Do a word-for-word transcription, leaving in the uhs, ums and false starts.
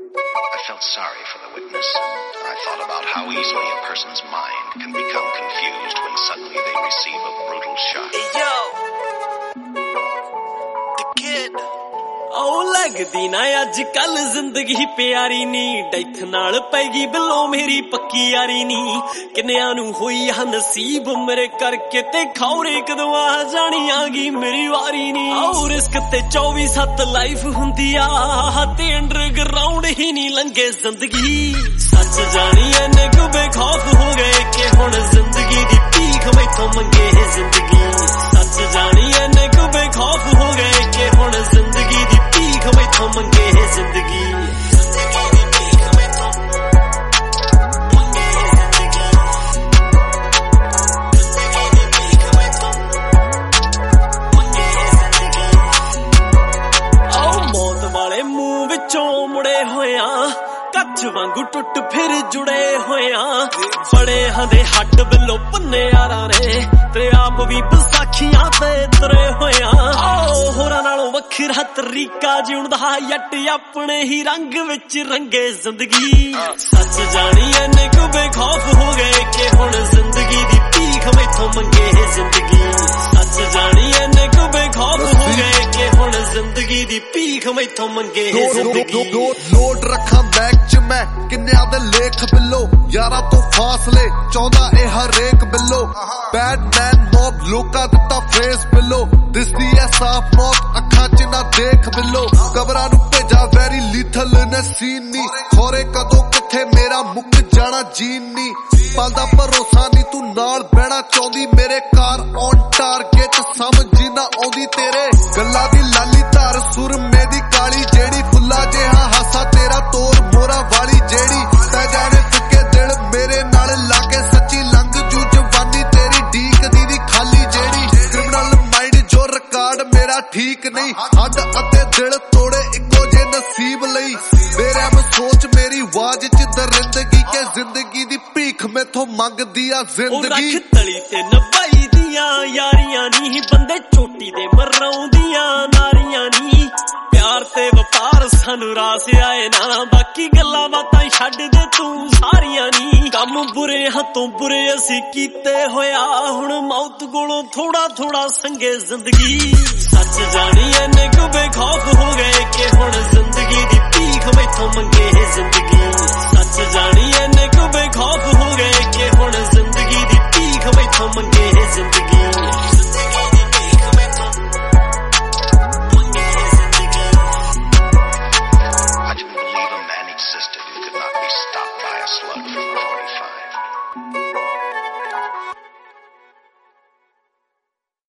I felt sorry for the witness. I thought about how easily a person's mind can become confused when suddenly they receive a brutal shock. Hey, yo! The kid! Oh, लगदी ना अजकल जिंदगी प्यारी नी death नाल पैगी below मेरी पक्की यारी नी किन्नियां नू होई आ नसीब मेरे करके ते खौरे कदों आ जानी आगी मेरी वारी नी आओ रिस्क ते चौबीस सत्त लाइफ हुंदी आ ते अंडरग्राउंड ही नहीं लंघे जिंदगी सच जानी इन्ने क्यों बेखौफ हो गए कि हुण जिंदगी दी भीख मैथों मंगे जिंदगी सच जानी इन्ने क्यों बेखौफ हो गए कि हुण जिंदगी दी भीख मैथों मंगे जिंदगी आओ मौत वाले मुंह विचों मुड़े होया कच्छ वांगू टुट फिर जुड़े होया बड़े हंदे हट बिलो पन्ने यारा ने ते आप भी बसाखियां ते तरे होया आओ होरां नालों वखरा तरीका जीउण दा यट अपने ही रंग विच रंगे जिंदगी सच जानी इन्ने क्यों बेखौफ हो गए कि हुण जिंदगी दी भीख मैथों मंगे जिंदगी सच जानी इन्ने क्यों बेखौफ हो गए कि हुण जिंदगी दी भीख मैथों मंगे जिंदगी लोड रखा बैग च मैं किन्नियां दे लेख बिलो यारा तो फासले चाहुंदा ए हरेक बिलो बैड मैन मॉब लोका दिता फेस बिलो दिसदी ऐ साफ मौत अखां च ना देख बिलो कबरां नू भेजा वैरी लीथल ने सीन नी खोरे कदों किथे मेरा मुक जाना जीन नी पालदा भरोसा नी तू नाल बहना चाहुंदी मेरे कार ऑन टारगेट समझ ना आउंदी तेरे गल्लां दी लाली धार सुरमे दी काली जेड़ी फुल्ला जिहा हासा तेरा तोर मोरा वाली जेड़ी तै जाने फिक्के दिल मेरे नाल लाके सच्ची लंघ जू जवानी तेरी ढीक दी दी खाली जेड़ी क्रिमिनल माइंड जो रिकॉर्ड मेरा ठीक नहीं हड अते दिल तोड़े इको जे नसीब लई मेरे में सोच मेरी आवाज च दरिंदगी के जिंदगी दी भीख मैथों मंगदी आ जिंदगी रख तली ते नभाई दियां यारियां नी बंदे चोटी दे मराउंदियां नारियां नी प्यार ते वपार सानू रास आए ना बाकी गल्लां बातां छड्ड दे तू सारियां नी कम बुरे हथों बुरे असी कीते होया हुण मौत कोलों थोड़ा थोड़ा संगे जिंदगी सच जानी इन्ने क्यों बेखौफ हो गए कि हुण जिंदगी दी भीख मैथों मंगे जिंदगी सच जानी इन्ने क्यों बेखौफ हो गए कि हुण जिंदगी दी भीख मैथों मंगे जिंदगी I didn't believe a man existed who could not be stopped by a slug from